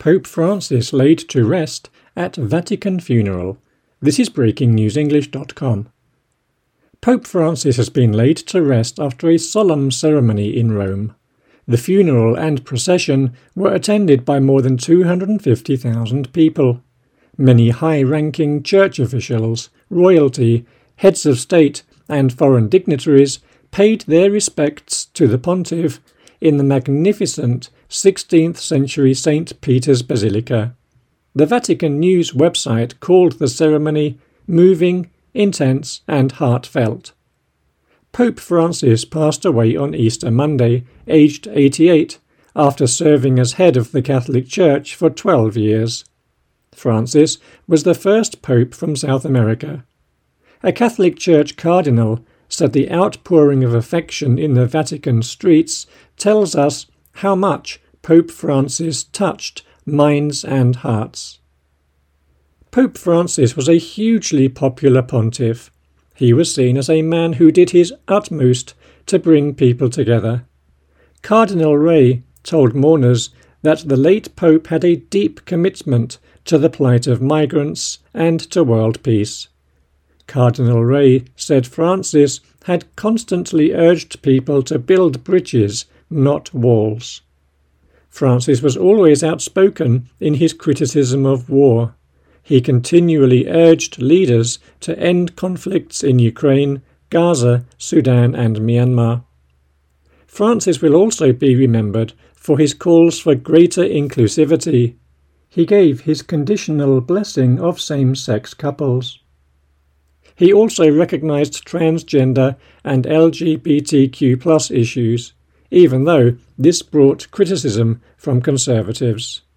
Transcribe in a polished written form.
Pope Francis laid to rest at Vatican funeral. This is breakingnewsenglish.com. Pope Francis has been laid to rest after a solemn ceremony in Rome. The funeral and procession were attended by more than 250,000 people. Many high-ranking church officials, royalty, heads of state and foreign dignitaries paid their respects to the pontiff in the magnificent 16th century St. Peter's Basilica. The Vatican News website called the ceremony moving, intense and heartfelt. Pope Francis passed away on Easter Monday, aged 88, after serving as head of the Catholic Church for 12 years. Francis was the first pope from South America. A Catholic Church cardinal said the outpouring of affection in the Vatican streets tells us how much Pope Francis touched minds and hearts. Pope Francis was a hugely popular pontiff. He was seen as a man who did his utmost to bring people together. Cardinal Ray told mourners that the late Pope had a deep commitment to the plight of migrants and to world peace. Cardinal Ray said Francis had constantly urged people to build bridges, not walls. Francis was always outspoken in his criticism of war. He continually urged leaders to end conflicts in Ukraine, Gaza, Sudan and Myanmar. Francis will also be remembered for his calls for greater inclusivity. He gave his conditional blessing of same-sex couples. He also recognized transgender and LGBTQ+ issues, even though this brought criticism from conservatives.